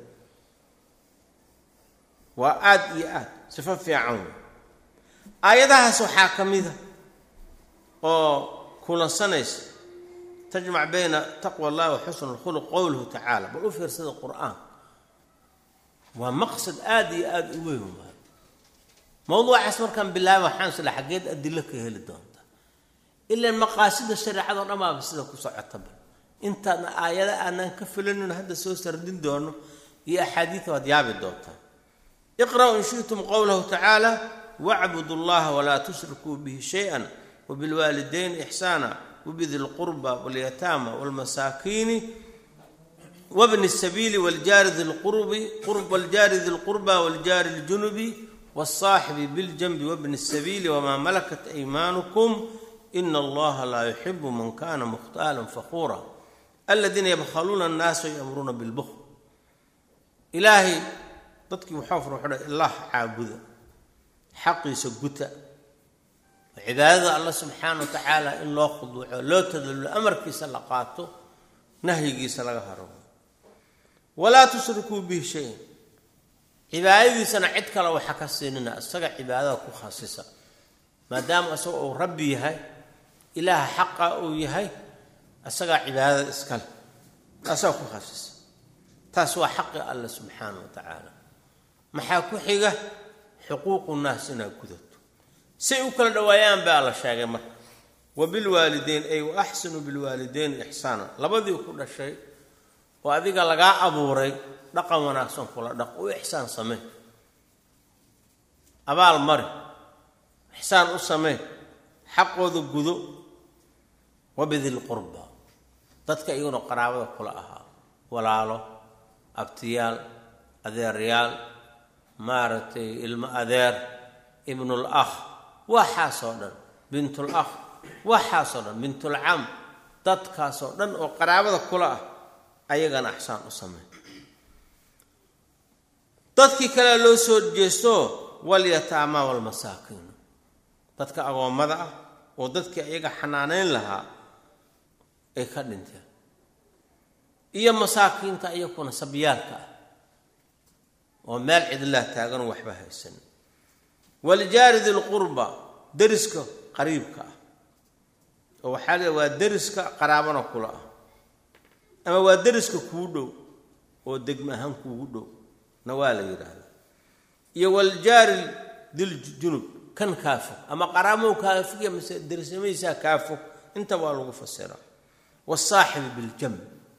waa aad iyo aad sifa fiican aayadahaas waxa kamida oo kulansanaysa tajmac bayna taqwa allah wa husn al-khuluq qawluhu ta'ala bal u fiirsada qur'aan waa maqsad aad iyo aad u weyn موضوع اسمر كان بالله وحانس لحقيت ادلك هلي دونتا الا المقاصد الشريعه ما بسده كسعتب انت ايات انا كفلن هذا سو سردين دونه هي احاديث ودياب دونتا اقرأوا ان شئتم قوله تعالى واعبدوا الله ولا تشركوا به شيئا وبالوالدين احسانا وبذي القربى واليتامى والمساكين وابن السبيل والجار ذي القرب قرب والجار ذي القربى والجار الجنبي والصاحب بالجنب وابن السبيل وما ملكت ايمانكم ان الله لا يحب من كان مختالا فخورا الذين يبخلون الناس ويأمرون بالبخل الهي dadkii wuxuu furuuxay Allah caabuda xaqiisa guta cibaadada Allah subhanahu wa ta'ala in loo khuduuco loo tadallo amarkiisa la qaato nahyigiisa laga haro wala tusriku bi shay cibaadadiisana cid kale waxa ka siinina asaga cibaadada ku khaasisa maadaama asaga uu rabbi yahay ilaah xaqa uu yahay asaga cibaadada iskal asaga ku khaasisa taas waa xaqi Allah subhanahu wa ta'ala maxaa ku xiga xuquuqu naasina gudato si uu kala dhawaayaan baa la sheegay marka wabil walidayn ay wa ahsanu bil walidayn ihsana labadii ku dhashay oo adiga laga abuuray dhaqan wanaagsan kula dhaq oo ihsaan samee abaal mar ihsaan u samee xaqooda gudo wabidil qurba dadka iyaguna qaraabada kula ahaa walaalo abtiyaal adeeryaal maartay ilma adeer ibnul akh waxaasoo dhan bintul akh waxaasoo dhan bintul cam dadkaasoo dhan oo qaraabada kula ah ayagana ixsaan u samee dadkii kale loo soo jeesto wal yataama wal masaakiin dadka agoomada ah oo dadkii ayaga xanaaneyn lahaa ay ka dhinteen iyo masaakiinta ayaguna sabyaalka ah oo meel cidla taagan waxba haysan wal jaarid al qurba dariska qariibka ah oo waxa waa dariska qaraabana kula ah ama waa dariska kuu dhow oo degma ahaan kuugu dhow na waa la yiraahdaa iyo wal jaari dil junub kan kaafo ama qaraamo kaafiya mise darismaysa kaafo inta waa lagu fasiraa wasaaxib bil jam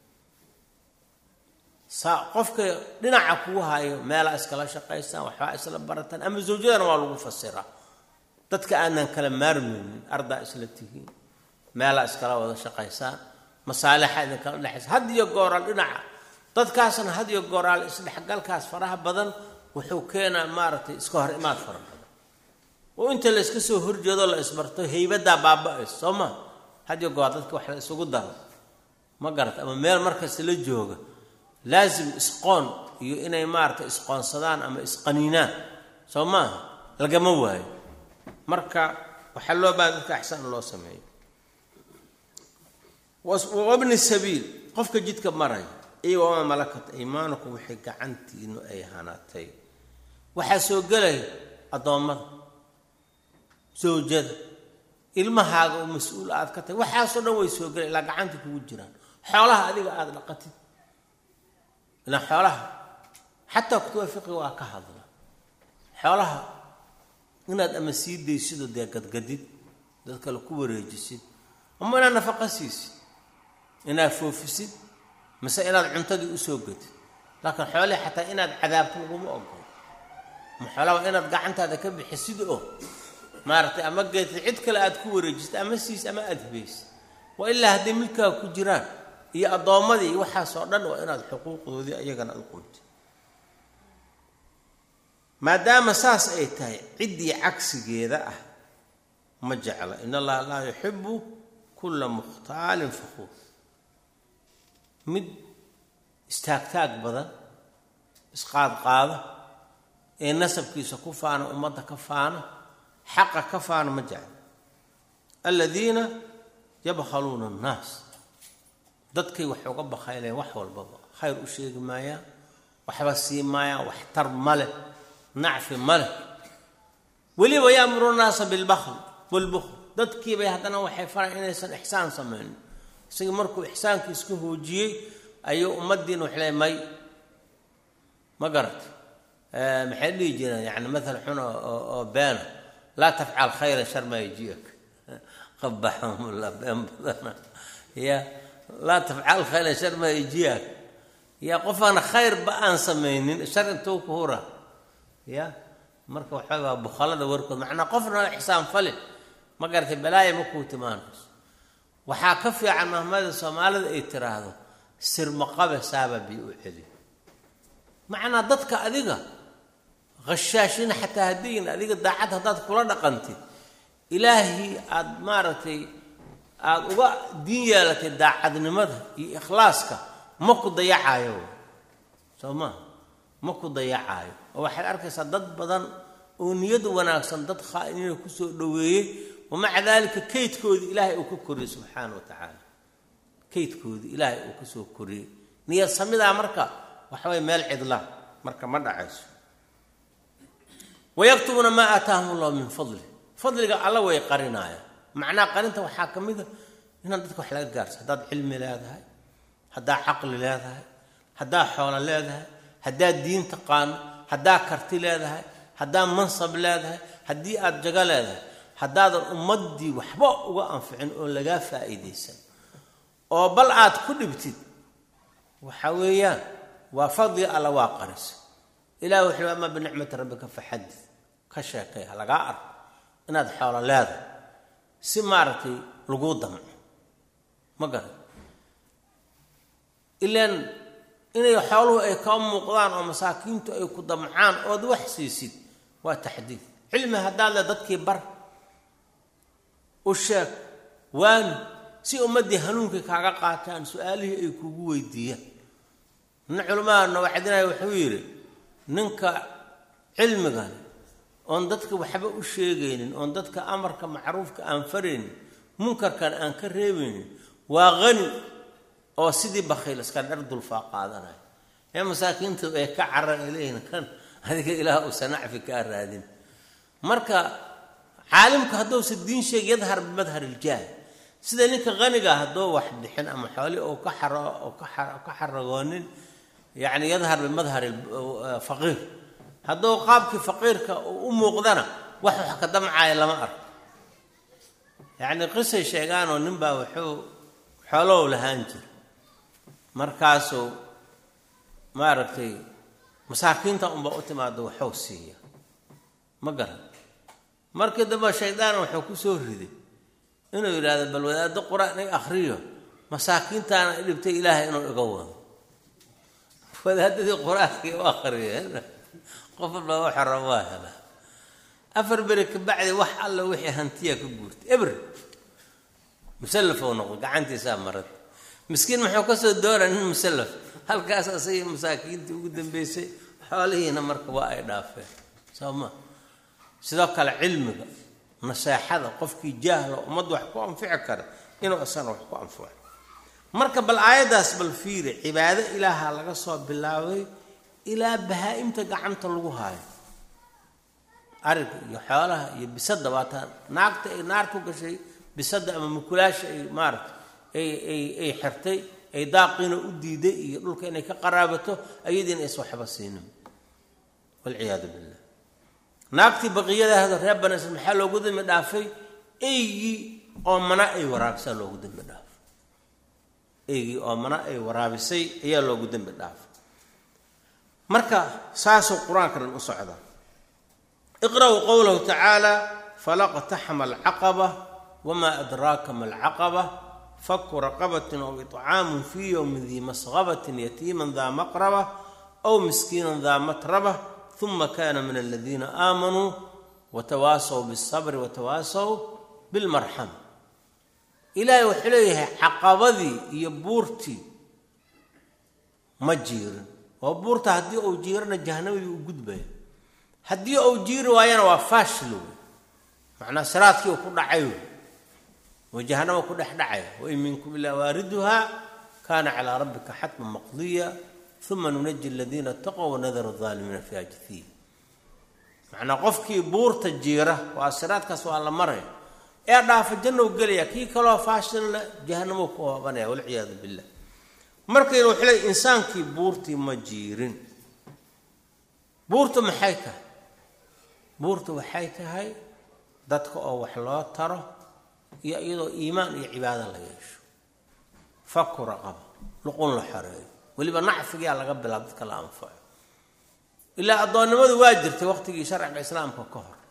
sa qofka dhinaca ku hayo meel iskala shaqaysan waxa isla baratan ama zawjadana waa lagu fasiraa dadka aanan kala maarmin arda isla tihiin meel iskala wada shaqaysan masaalaxada kala dhaxaysa had iyo gooral dhinaca dadkaasna had iyo gooral isdhexgalkaas faraha badan wuxuu keenaa maartay iska hor imaad fara badan oo inta la iska soo horjeedo la isbarto heybada baabaa Soma had iyo goor dadka wax la isugu daro ma garad ama meel markaas la jooga laazim isqoon iyo inay maartay isqoonsadaan ama isqaniinaan Soma laga ma waayo marka waxa loo baahan dadka ixsaan loo sameeyo وابن السبيل قفك جدك مري اي وما ملكت ايمانكم وحي غعنتي انه اي هاناتي waxa soo galay adoomada zawjada ilmahaaga oo mas'uul aad ka tahay waxa soo dhan way soo galay la gacanta kugu jiraan xoolaha adiga aad dhaqatid la xoolaha hatta ku fiqi waa ka hadla xoolaha inaad ama sii deysido deegadgadid dadka la ku wareejisid ama inaad nafaqa siisid inaad foofisid mise inaad cuntadii u soo gatid laakiin xoolaha xataa inaad cadaabto laguma ogol maxalawa inaad gacantaada ka bixisid oo maartay ama geed cid kale aad ku wareejisid ama siis ama aad hibeys wa ilaa hadii milka ku jiraan iyo adoomadii waxa soo dhan waa inaad xuquuqdoodii ayagana u qontid maadaama saas ay tahay cidii cagsigeeda ah ma jecla in allah la yuhibbu kull mukhtalin fakhur mid istaagtaag badan isqaad qaada ee nasabkiisa ku faana umada ka faana xaqa ka faana ma jecla alladina yabkhaluna an-nas dadkay wax uga bakhaylay wax walba khayr u sheegi maaya waxba siimaaya wax tar male nacfi male wali wayamuru an-nas bil bakhl wal bukhl dadkii bay hadana waxay faray inaysan ihsaan sameeyeen isaga markuu ihsaanka isku hoojiyay ayuu ummadina wax leeymay ma garat ee maxay dhigi jireen yani mesela xuna oo baan la tafcal khayra shar ma yajiik qabahum la baan badana ya la tafcal khayra shar ma yajiik ya qofana khayr ba aan sameeynin shar intuu ku hora ya marka waxa bukhalada warkood macna qofna ihsaan fali ma gartay balaaya ma ku timaanayso waxa ka fiican mahmada Soomaalida ay tiraahdo sir maqaba sababi u celi macna dadka adiga غشاشين حتى هدين adiga daacad hadaad kula dhaqantid ilaahi aad maaratay aad uga diin yeelatay daacadnimada iyo ikhlaaska ma ku dayacayo Sooma ma ku dayacayo waxa arkaysa dad badan oo niyad wanaagsan dad khaa'iniin ku soo dhaweeyay ومع ذلك كيدكود إلهي وككري سبحانه وتعالى كيدكود إلهي وكسو كري نية سميدها مركا وحوي مال عدلا مركا ما دعيش ويكتبون ما آتاهم الله من فضله فضل الله ويقرنايا معناه قرنته وحاكم إذا هنا بدك حلاقة قارس هذا علم لا هذا هذا عقل لا هذا هذا حول لا هذا هذا دين تقان هذا كرتي لا هذا هذا منصب لا هذا هدي أرجع هذا haddaad ummadii waxba uga anficin oo laga faa'iideysan oo bal aad ku dhibtid waxa weeyaan waa fadli alla waa qaris ilaa wuxuu ama bi ni'mat rabbika fahadith ka sheekay laga ar inaad xoolo leedahay si maartay lagu damo ma garan ilaan inay xooluhu ay ka muuqdaan oo masaakiintu ay ku damcaan oo wax siisid waa taxdiid علم هذا لدتك بر وشاك وان سي أمدي هنونك كاغا قاتان سؤاله أي كوغو ويديه من علماء أنه وحدنا يوحويري ننك علم قال وندتك وحبا وشيغين وندتك أمرك معروفك أنفرين منكر كان أنكريبين وغني أو سيدي بخيل كان أرض الفاق هذا يا مساكين تبقى كعر إلينا كان هذه إله سنع في كارادين مركا عالمك هدوس الدين شيء يظهر بمظهر الجاهل سيدا نيك غني هدو واحد حين أم حوالي أو كحر أو كحر أو كحر غانين يعني يظهر بمظهر الفقير هدو قابك فقيرك وأمه قدنا وحو كدم عائلة ما أرك يعني قصة شيغان ونبا وحو حلو لهانجر مركاسو ما ركتي مساكين تا أمبا أتماد وحوسية ما قرأ مركز دبا شيطان وحو كسور ردي إنه يراد بالوداد القرآن أخريه مساكين تا اللي بتي إلهي إنه يقوم فهذا القرآن أخريه قفل ما وحى الرواه له أفر برك بعد وح الله وحي هنتيك قلت إبر مسلف ونقول قعنتي سامرت مسكين محوكسه الدور انه مسلف هل كاس اسي مساكين تقدم بيسي حوالي هنا مركبه اي دافه سما سدوك العلم نصيحه قفكي جاهل ومد wax ku anfici kara inuu asan wax ku anfaco marka bal aayadaas bal fiiri cibaado ilaaha laga soo bilaaway ila bahaimta gacanta lagu haayo arig iyo xoolaha iyo bisada waata naagta ay naar ku gashay bisada ama mukulaasha ay maart ay ay ay xirtay ay daaqina u diiday iyo dhulka inay ka qaraabato ayadina is waxba siinay wal iyad billah naagti baqiyada hada reebana maxaa loogu dimi dhaafay eeygi oo mana ay waraabsa loogu dimi dhaafay eeygi oo mana ay waraabisay ayaa loogu dimi dhaafay marka saaso quraanka u socda اقرأوا قوله تعالى فلقتحم العقبة وما أدراك ما العقبة فك رقبة أو إطعام في يوم ذي مسغبة يتيما ذا مقربة أو مسكينا ذا متربة ثم كان من الذين آمنوا وتواصوا بالصبر وتواصوا بالمرحمة إلهي وحليه عقبذي يبورتي مجير وبورتها هدي أو جيرنا جهنمي وجود به هدي أو جير ويانا وفاشلوا معنى سراتي وكل عيو وجهنم وكل أحد عيو وإن منكم إلا واردها كان على ربك حتما مقضيا ثم ننجي الذين اتقوا ونذر الظالمين فيها جثيا معنى قفكي بورت الجيرة وأسراتك سؤال مرة إعطى في الجنة وقال كي كلا فاشل جهنم وكوابنا والعياذ بالله مركي يروح لي إنسان كي بورتي مجيرين بورتو محيته بورتو محيته هاي dadka oo wax loo taro iyo iyadoo iimaan iyo cibaado la yeesho fakku raqaba luqun la xareeyo waliba nacfiga laga bilaabo dadka la anfaco ila adoonnimadu waa jirtay waqtigii sharciga islaamka ka hor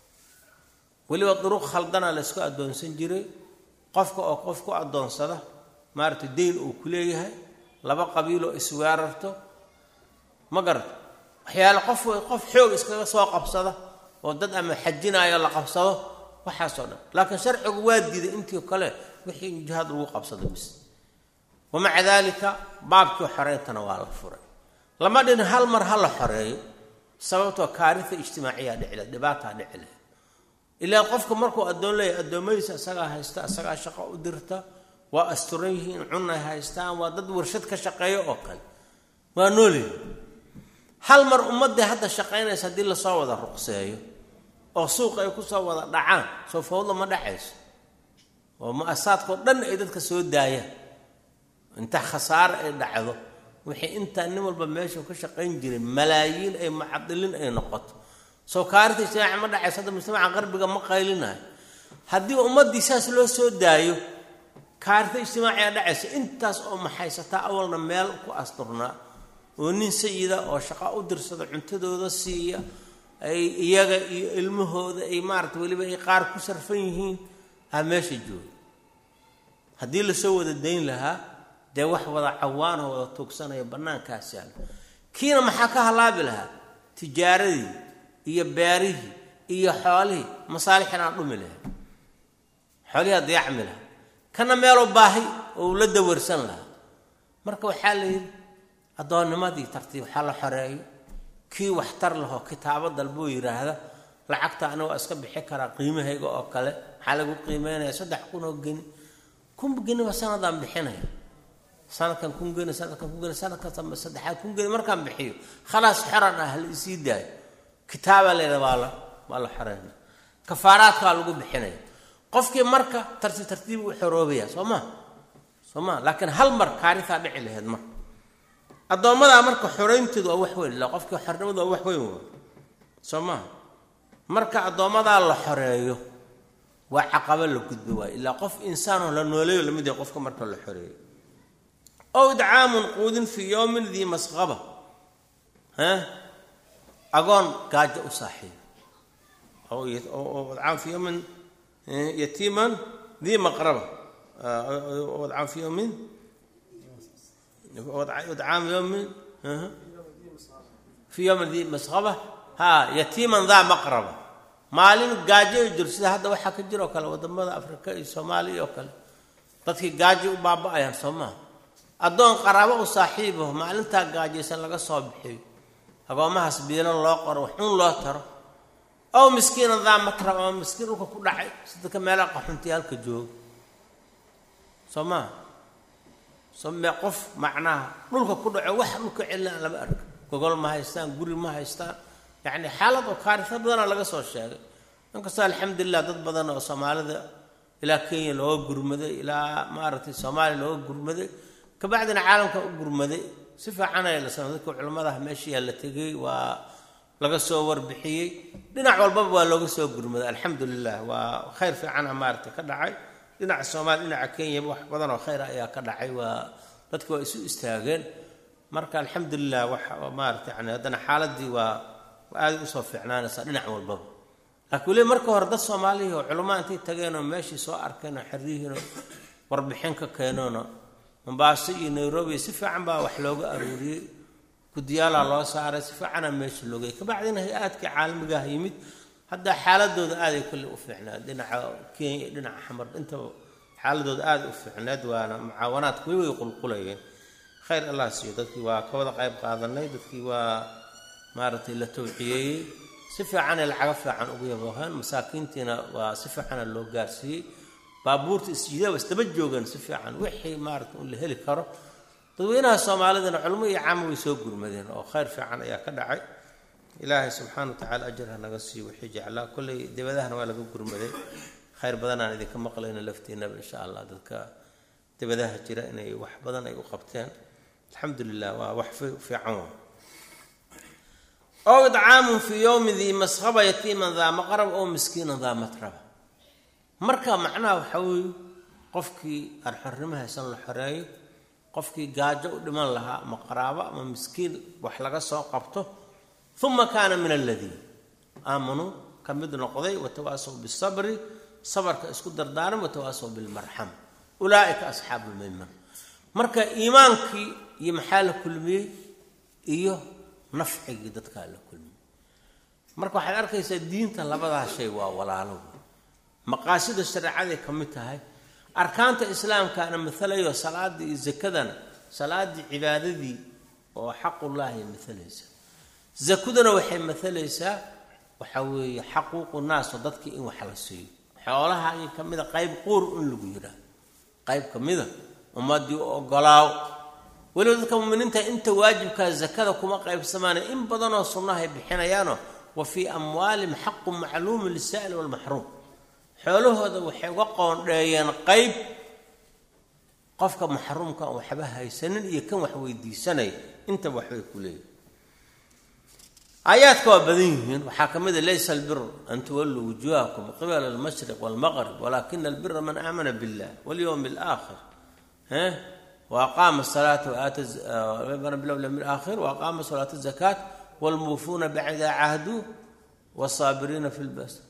waliba duruq khaldana la isku adoonsan jiray qofka oo qofku adoonsada maarta deyn uu ku leeyahay laba qabiilo isweerarto magar waxyaalo qof qof xoog iskaga soo qabsada oo dad ama xajinaayo la qabsado waxa soo dhan laakiin sharcigu waa diiday intii kale wixii jihad lagu qabsado bis wama cadalika baabku xareetana waa la furay lama dhin hal mar hal xoreeyo sababtoo kaarita ijtimaaciya dhicila dhibaato dhicila ilaa qofku markuu adoon leeyahay adoomaysa asaga haysta asaga shaqo u dirta waa asturayhiin cunna haystaan waa dad warshad ka shaqeeyo oo kale waa nooli hal mar ummadda hadda shaqeynaysa hadii la soo wada ruqseeyo oo suuq ay ku soo wada dhacaan soo fawda ma dhacayso oo mu'assasaadku dhan ay dadka soo daayaan inta khasaar ay dhacdo wixii inta nin walba meesha ka shaqeyn jiray malaayiin ay macadilin ay noqoto soo kaarta ijtimaaci ma dhacayso hadda mujtamaca qarbiga ma qaylinayo haddii ummadii saas loo soo daayo kaarta ijtimaaci ay dhacayso intaas oo maxaysata awalna meel ku asturnaa oo nin sayida oo shaqo u dirsada cuntadooda siiya ay iyaga iyo ilmahooda ay maartay waliba ay qaar ku sarfan yihiin ha meesha joogo hadii la soo wada deyn lahaa de wax wada cawaan oo wada toogsanaya banaankaas yaal kiina maxaa ka halaabi lahaa tijaaradii iyo beerihii iyo xoolihii masaalixna dhumi lahayd xoolihi dayacmi lahaa kana meelo baahi oo la dawarsan lahaa marka waxaa la yidhi addoonnimadii tartiib waxaa la xoreeyo kii waxtar lahoo kitaabo dalbuu yidhaahda lacagta aniga iska bixi karaa qiimahayga oo kale maxaa lagu qiimeynaya saddex kun oo geni kun geni waa sanadaan bixinaya sanadkan kun geni sanadkan kun geni sanadkan saddexaad kun geni markaan bixiyo khalaas xoran ah la isii daayo kitaaba leeda waa la waa la xoreynaya kafaaraadkaa lagu bixinaya qofkii marka tartiib tartiib u xoroobaya soo ma soo ma laakiin hal mar kaaritaa dhici lahayd mar addoommada marka xoreynteedu waa wax weyn la qofkii xornimadu waa wax weyn soo ma marka addoommada la xoreeyo waa caqaba la gudbo waa ilaa qof insaan oo la nooleeyo lamid yahay qofka marka la xoreeyo oo idcaamun quudin fi yawmin dhi masqaba ha agoon gaajo u saaxiib oo oo idcaam fi yawmin yatiiman dhi maqraba oo idcaam fi yawmin idcaam yawmin fi yawmin dhi masqaba ha yatiiman dha maqraba maalin gaajo jirsida hadda waxa ka jiro kala wadamada Afrika iyo Soomaaliya oo kale dadkii gaajo u baaba'ayaan Soomaa adoon qaraabo u saaxiibo maalinta gaajaysan laga soo bixiyo agoomahaas biilan loo qoro wuxuu loo taro oo miskiin dhaa matra oo miskiin ku dhacay sida ka meel qaxuntii halka joog Soomaa Soomee qof macnaha dhulka ku dhaco wax dhulka cilna lama arko gogol ma haystaan guri ma haystaan يعني حالة وكارثة بدنا لقى صور شيء نقص الحمد لله ضد بدنا وصومالي إلى كينيا لو جرمدة إلى مارة الصومال لو جرمدة كبعدنا عالم كجرمدة صفة عنا إلى سنة ذكر علماء ماشية اللي تجي ولقى صور بحيي لنا على الباب ولا صور جرمدة الحمد لله وخير في عنا مارة كدعي لنا الصومال لنا كينيا بوح بدنا خير يا كدعي وبدك ويسوء استاجن مركا الحمد لله ومارة يعني هذا حالة دي و وآدي وصف عنانا صارنا عمل باب لكن ليه مركو هرد الصومالي وعلماء أنتي تجينا ماشي سواء أركنا حريهنا وربحينك كينونا من بعصي نيروبي سفة عم با وحلوق أروري كديال الله صار سفة عنا ماشي لوجي كبعدين هيئات كعالم جاهيمت هذا حالة دود آدي كل أفعنا دنا كي دنا حمر أنت حالة دود آدي أفعنا دوانا معاونات كوي ويقول قليل خير الله سيدك وكذا قيب هذا النيدك و مارتي لا توعيي صفه عن العرف عن ابي بوهان مساكينتنا وصفه عن اللوغارسي بابورت اسجيده واستبجوغن صفه عن وحي مارت اللي هلي كره dadweynaha Soomaalida culumada caam way soo gurmadeen oo khayr fiican ayaa ka dhacay ilaahay subhanahu wa ta'ala ajraha naga sii wixii jeclaa kulli dibadahana waa laga gurmaday khayr badan aan idinka maqlayna laftiina insha Allah dadka dibadaha jira inay wax badan ay u qabteen alxamdulillah waa wax fiican أو إطعام في يوم ذي مسغبة يتيما ذا مقرب أو مسكين ذا متربة مركا معناه حوي قفكي الحرمها يسن الحراي قفكي جاجو دمان لها مقرابة من مسكين وحلقة سوقبته ثم كان من الذي آمنوا كمدنا قضي وتواصوا بالصبر صبر كأسكو دردارم وتواصوا بالمرحم أولئك أصحاب الميمنة مركا إيمانك يمحال كل مي إيوه نفعي dadka la kulmi marka waxaad arkaysaa diinta labada shay waa walaalo maqaasida shariicada kamid tahay arkaanta islaamka ana midalayo salaadi iyo zakadana salaadi cibaadadii oo xaq Ilaahay midalaysa zakaduna waxay midalaysaa waxa weeye xaquuq naas dadka in wax la siiyo xoolaha ay kamid qayb quur in lagu yiraahdo qayb kamid ummadii ogolaaw ولذلك مؤمنين أنت واجب كزكاة كما قيب سمانة إن بدنا صناها بحنيانه وفي أموال حق معلوم للسائل والمحروم حوله هذا وحوقه ريان قيب قفك محروم كان وحبها يسنن يكون وحويدي سنة أنت وحوي كليه آيات كوابدين وحاكم هذا ليس البر أن تولوا وجوهكم قبل المشرق والمغرب ولكن البر من آمن بالله واليوم الآخر ها وأقام الصلاة وآتى باليوم الآخر وأقام الصلاة الزكاة والموفون بعد عهده والصابرين في البأس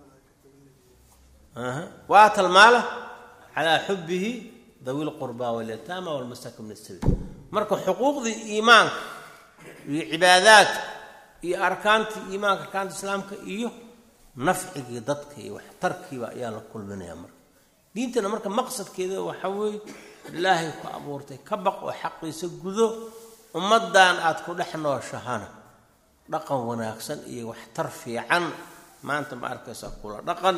أه. وآتى المال على حبه ذوي القربى واليتامى والمساكين من السبيل مركو حقوق ذي إيمان عبادات أركان إيمان أركان الإسلام كإيوه nafcigii dadka iyo waxtarkiiba ayaa la kulminaya marka diintana marka maqsadkeeda waxa weeye ilaahay ku abuurtay ka baq oo xaqiisa gudo ummadan aad ku dhex nooshahana dhaqan wanaagsan iyo waxtar fiican maanta ma arkaysa kula dhaqan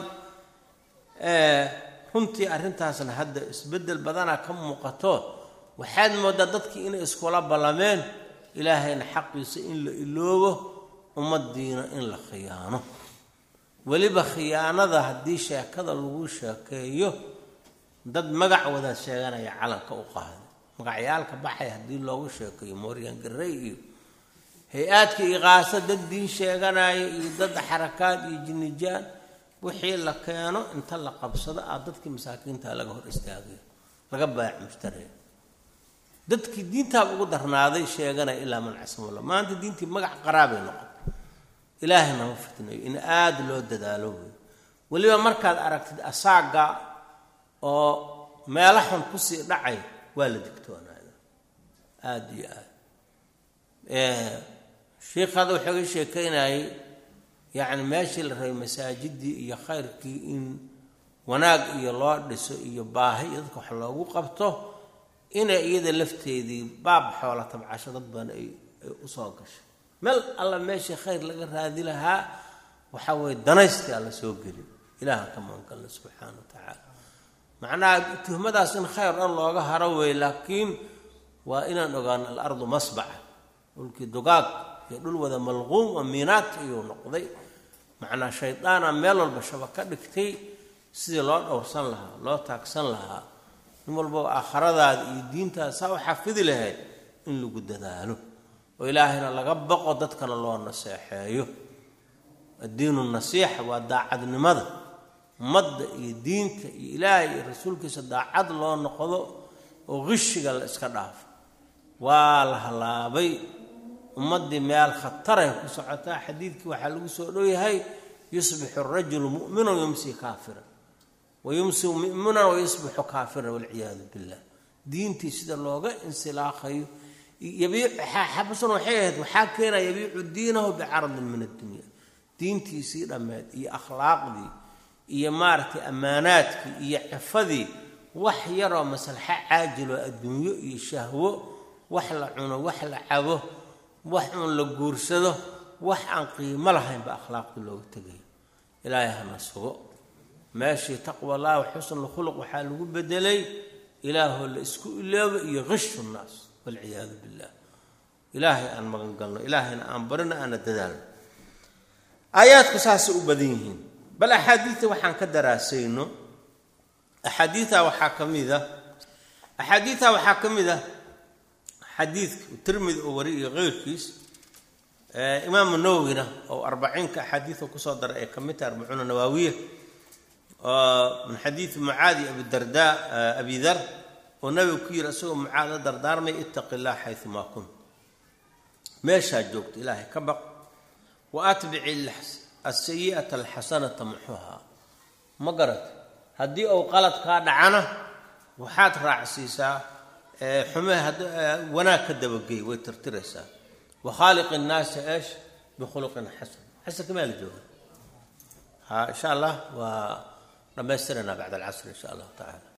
ee runtii arrintaasna hadda isbedel badana ka muuqato waxaad moodaa dadkii inay iskula balameen ilaahayna xaqiisa in la iloobo ummadiina in la khiyaano waliba khiyaanada haddii sheekada lagu sheekeeyo dad magac wada sheeganaya calanka u qaaday magacyaalka baxay haddii loogu sheekeeyo Morgan Garey iyo hay-aadka iqaasa dad diin sheeganaya iyo dad xarakaad iyo jinnijaan wixii la keeno inta la qabsado ah dadkii masaakiinta laga hor istaagay laga baac mushtari dadkii diinta ugu darnaaday sheeganaya ilaa man casmo maanta diintii magac qaraabay noqon ilaahna ma fitnayo in aad loo dadaalo waliba markaad aragtid asaaga oo meelahan ku sii dhacay waa la digtoonaada aad iyo aad ee sheekada wuxuu sheekeynayay يعني ماشي لري مساجدي iyo khayrkii in wanaag iyo loo dhiso iyo baahi dadka wax loogu qabto ina iyada lafteedii baab xoolo tabcasho dad badan ay u soo gashay meel alla meeshii khayr laga raadi lahaa waxa way danaysti alla soo gali ilaaha kamaan kala subhanahu wa ta'ala macnaa tuhmadaas in khayr aan looga haro way laakiin waa inaan ogaan al ardu masba'a dhulkii dugaag iyo dhul wada malquum oo miinaat iyo noqday macnaa shaydaana meel walba shabaka dhigtay sidii loo dhowrsan lahaa loo taagsan lahaa in walba aakhiradaada iyo diinta saa u xafidi lahayd in lagu dadaalo oo ilaahayna laga baqo dadkana loo naseexeeyo diinu nasiixa waa daacadnimada ummadda iyo diinta iyo ilaahay iyo rasuulkiisa daacad loo noqdo oo qishiga la iska dhaafo waa la halaabay ummadii meel khatar ah ku socota xadiidkii waxa lagu soo dhowayahay yusbihu ar-rajulu mu'minan yumsi kaafiran wa yumsi mu'minan wa yusbihu kaafiran wal iyad billah diintii sida looga insilaaqayo yabiic xabsan waxayd waxa keenay yabiicu diinahu bi'arad min ad-dunya diintii si dhameed iyo akhlaaqdii iyo maarti amaanaadkii iyo xifadii wax yaro maslaxa caajilo adduunyo iyo shahwo wax la cuno wax la cabo wax aan la guursado wax aan qiimo lahayn ba akhlaaqda looga tagay ilaahay hana sugo maashi taqwa allah wa husnul khuluq waxa lagu bedelay ilaahu la isku ilaawo iyo qishu naas wal iyad billah ilaahay aan magan galno ilaahayna aan barina aan dadaal aayaadku saas u badan yihiin bal ahadiitha waxaan ka daraasayno ahadiitha waxa kamida ahadiitha waxa kamida حديث الترمذي وري غيركيس امام النووي او أربعين كحديث كصدر اي كميت أربعين نوويه من حديث معاذ ابي الدرداء ابي ذر والنبي كي رسول معاذ الدرداء ما اتق الله حيث ما كنت ماشى جوقت الهي كبق واتبع السيئه الحسنه تمحوها ما قرت هدي او قلت كدعنا وحات راعسيسا حماه وناك دبقي وترترسا وخالق الناس ايش بخلق حسن حسن كمال الجو ها ان شاء الله ولما يسرنا بعد العصر ان شاء الله تعالى